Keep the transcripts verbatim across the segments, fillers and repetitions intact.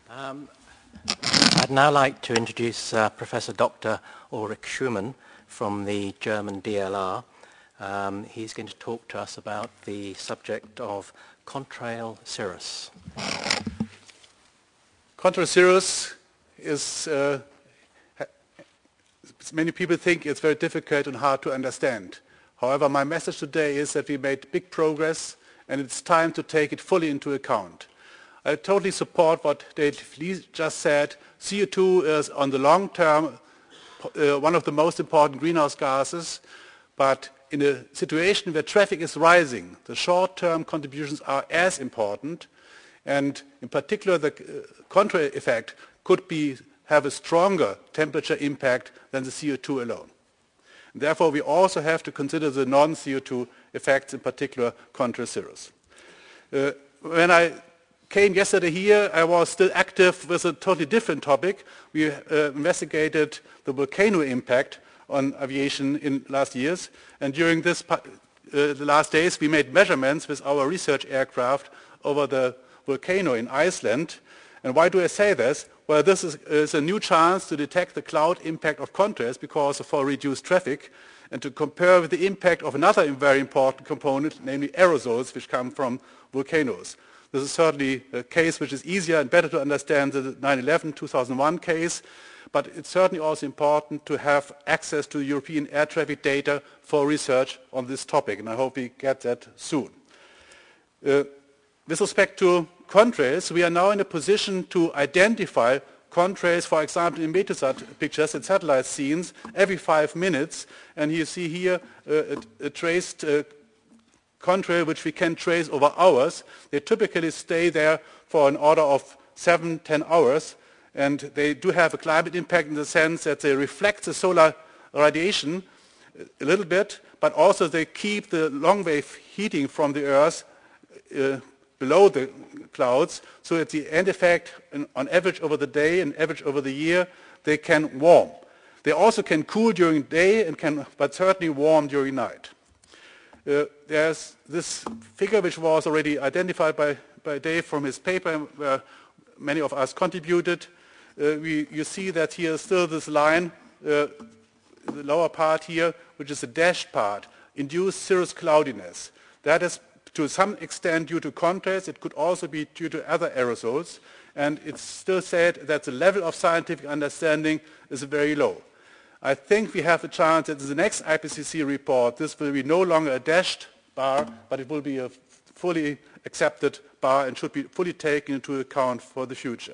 Um, I'd now like to introduce uh, Professor Doctor Ulrich Schumann from the German D L R. Um, he's going to talk to us about the subject of contrail cirrus. Contrail cirrus is, uh, many people think it's very difficult and hard to understand. However, my message today is that we made big progress and it's time to take it fully into account. I totally support what Dave Lee just said. C O two is on the long term uh, one of the most important greenhouse gases, but in a situation where traffic is rising, the short-term contributions are as important, and in particular the uh, contrail effect could be, have a stronger temperature impact than the C O two alone. And therefore we also have to consider the non-C O two effects, in particular contrail cirrus. Uh, when I came yesterday here, I was still active with a totally different topic. We uh, investigated the volcano impact on aviation in last years, and during this uh, the last days we made measurements with our research aircraft over the volcano in Iceland. And why do I say this? Well, this is, is a new chance to detect the cloud impact of contrails because of our reduced traffic, and to compare with the impact of another very important component, namely aerosols, which come from volcanoes. This is certainly a case which is easier and better to understand than the nine eleven two thousand one case, but it's certainly also important to have access to European air traffic data for research on this topic, and I hope we get that soon. Uh, with respect to contrails, we are now in a position to identify contrails, for example, in Meteosat pictures and satellite scenes every five minutes, and you see here uh, a, a traced uh, contrail which we can trace over hours. They typically stay there for an order of seven, ten hours, and they do have a climate impact in the sense that they reflect the solar radiation a little bit, but also they keep the long wave heating from the Earth uh, below the clouds, so at the end effect, on average over the day and average over the year, they can warm. They also can cool during the day, and can, but certainly warm during night. Uh, there's this figure which was already identified by, by Dave from his paper, where many of us contributed. Uh, we, you see that here is still this line, uh, the lower part here, which is the dashed part, induced cirrus cloudiness. That is to some extent due to contrails. It could also be due to other aerosols, and it's still said that the level of scientific understanding is very low. I think we have a chance that in the next I P C C report this will be no longer a dashed bar, but it will be a fully accepted bar and should be fully taken into account for the future.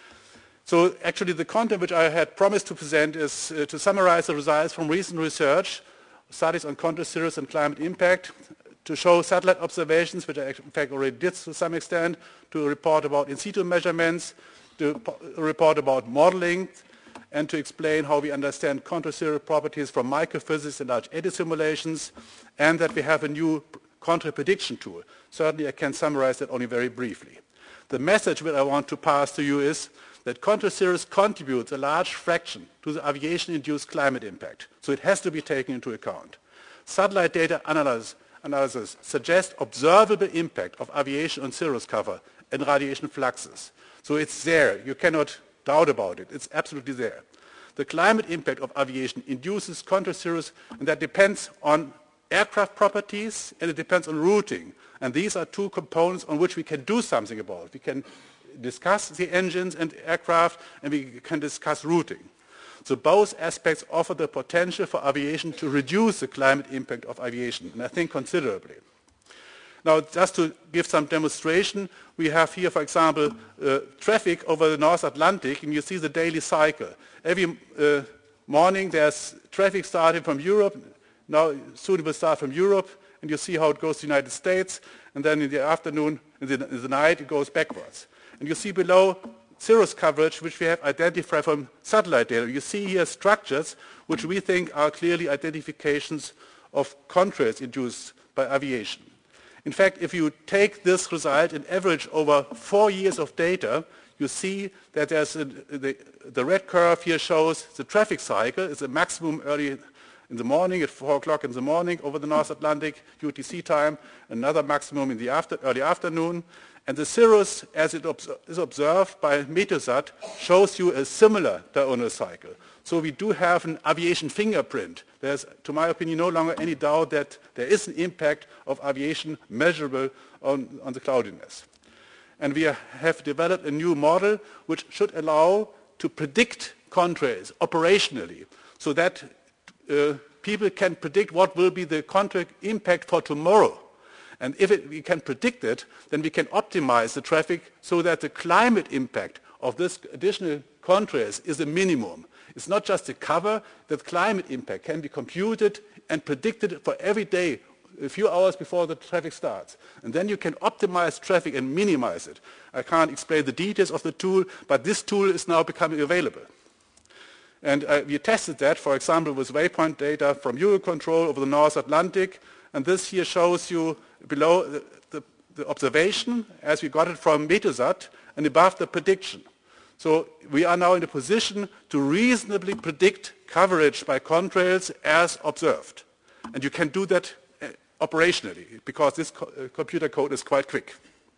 So actually the content which I had promised to present is uh, to summarize the results from recent research, studies on contrail cirrus and climate impact, to show satellite observations, which I in fact already did to some extent, to report about in situ measurements, to report about modeling, and to explain how we understand contrail cirrus properties from microphysics and large eddy simulations, and that we have a new contrail prediction tool. Certainly I can summarize that only very briefly. The message that I want to pass to you is that contrail cirrus contributes a large fraction to the aviation-induced climate impact, so it has to be taken into account. Satellite data analysis, analysis suggests observable impact of aviation on cirrus cover and radiation fluxes. So it's there, you cannot doubt about it, it's absolutely there. The climate impact of aviation induces contrail cirrus, and that depends on aircraft properties and it depends on routing. And these are two components on which we can do something about. We can discuss the engines and aircraft, and we can discuss routing. So both aspects offer the potential for aviation to reduce the climate impact of aviation, and I think considerably. Now, just to give some demonstration, we have here, for example, uh, traffic over the North Atlantic, and you see the daily cycle. Every uh, morning there's traffic starting from Europe. Now, soon it will start from Europe, and you see how it goes to the United States, and then in the afternoon, in the, in the night, it goes backwards. And you see below cirrus coverage, which we have identified from satellite data. You see here structures which we think are clearly identifications of contrails induced by aviation. In fact, if you take this result and average over four years of data, you see that there's a, the, the red curve here shows the traffic cycle. It's a maximum early in the morning at four o'clock in the morning over the North Atlantic U T C time, another maximum in the after, early afternoon, And the cirrus, as it obs is observed by Meteosat, shows you a similar diurnal cycle. So we do have an aviation fingerprint. There's, to my opinion, no longer any doubt that there is an impact of aviation measurable on, on the cloudiness. And we have developed a new model which should allow to predict contrails operationally, so that uh, people can predict what will be the contrail impact for tomorrow. And if it, we can predict it, then we can optimize the traffic so that the climate impact of this additional contrails is a minimum. It's not just a cover, that climate impact can be computed and predicted for every day, a few hours before the traffic starts. And then you can optimize traffic and minimize it. I can't explain the details of the tool, but this tool is now becoming available. And uh, we tested that, for example, with waypoint data from Eurocontrol over the North Atlantic. And this here shows you below the, the, the observation as we got it from Meteosat, and above the prediction. So we are now in a position to reasonably predict coverage by contrails as observed. And you can do that uh, operationally, because this co uh, computer code is quite quick.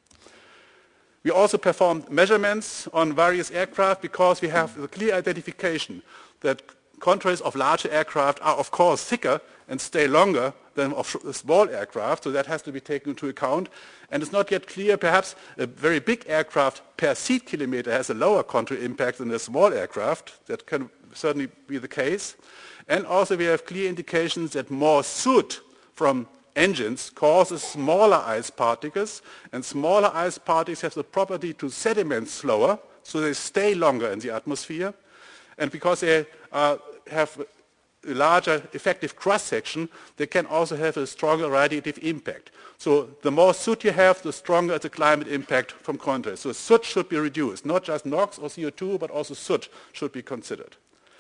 We also performed measurements on various aircraft because we have the clear identification that contrails of larger aircraft are of course thicker and stay longer than of small aircraft, so that has to be taken into account. And it's not yet clear, perhaps a very big aircraft per seat kilometer has a lower contrail impact than a small aircraft. That can certainly be the case. And also we have clear indications that more soot from engines causes smaller ice particles, and smaller ice particles have the property to sediment slower, so they stay longer in the atmosphere. And because they uh, have a larger effective cross-section, they can also have a stronger radiative impact. So the more soot you have, the stronger the climate impact from contrails. So soot should be reduced, not just NOx or C O two, but also soot should be considered.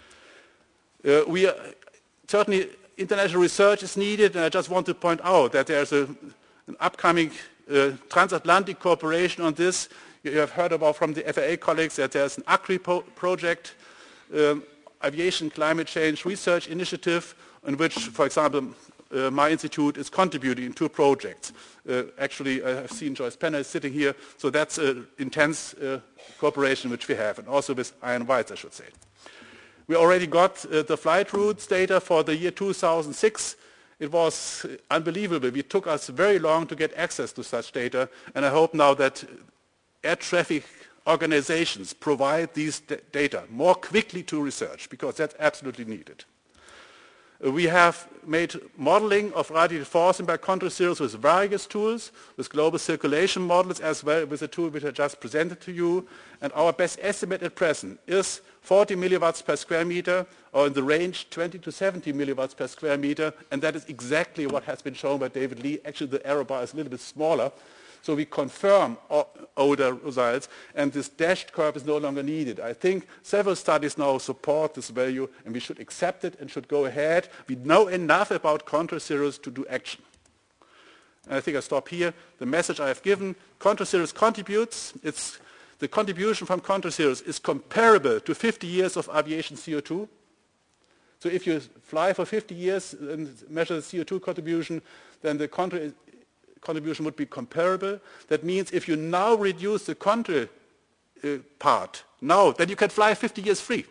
Uh, we are, certainly international research is needed, and I just want to point out that there's a, an upcoming uh, transatlantic cooperation on this. You have heard about from the F A A colleagues that there's an A C R I pro project, um, Aviation Climate Change Research Initiative, in which, for example, uh, my institute is contributing in two projects. Uh, actually, I have seen Joyce Penner sitting here, so that's an intense uh, cooperation which we have, and also with Ian Weitz, I should say. We already got uh, the flight routes data for the year two thousand six. It was unbelievable. It took us very long to get access to such data, and I hope now that air traffic organizations provide these data more quickly to research, because that's absolutely needed. Uh, we have made modeling of radiative forcing by contrail cirrus with various tools, with global circulation models, as well with the tool which I just presented to you. And our best estimate at present is forty milliwatts per square meter, or in the range twenty to seventy milliwatts per square meter, and that is exactly what has been shown by David Lee. Actually, the error bar is a little bit smaller. So we confirm older results, and this dashed curve is no longer needed. I think several studies now support this value, and we should accept it and should go ahead. We know enough about contrail cirrus to do action. And I think I stop here. The message I have given, contrail cirrus contributes. It's, the contribution from contrail cirrus is comparable to fifty years of aviation C O two. So if you fly for fifty years and measure the C O two contribution, then the contrail contribution would be comparable. That means if you now reduce the contrail uh, part, now, then you can fly fifty years free.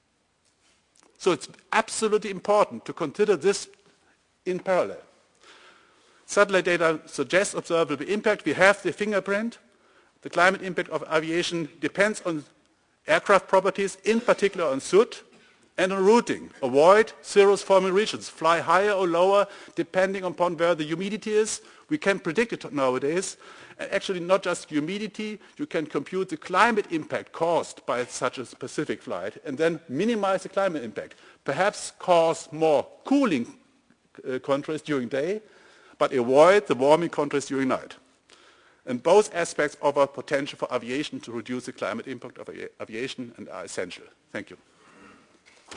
So it's absolutely important to consider this in parallel. Satellite data suggests observable impact. We have the fingerprint. The climate impact of aviation depends on aircraft properties, in particular on soot, and on routing. Avoid cirrus-forming regions. Fly higher or lower depending upon where the humidity is. We can predict it nowadays. And actually, not just humidity, you can compute the climate impact caused by such a specific flight, and then minimize the climate impact. Perhaps cause more cooling uh, contrails during day, but avoid the warming contrails during night. And both aspects offer potential for aviation to reduce the climate impact of aviation and are essential. Thank you.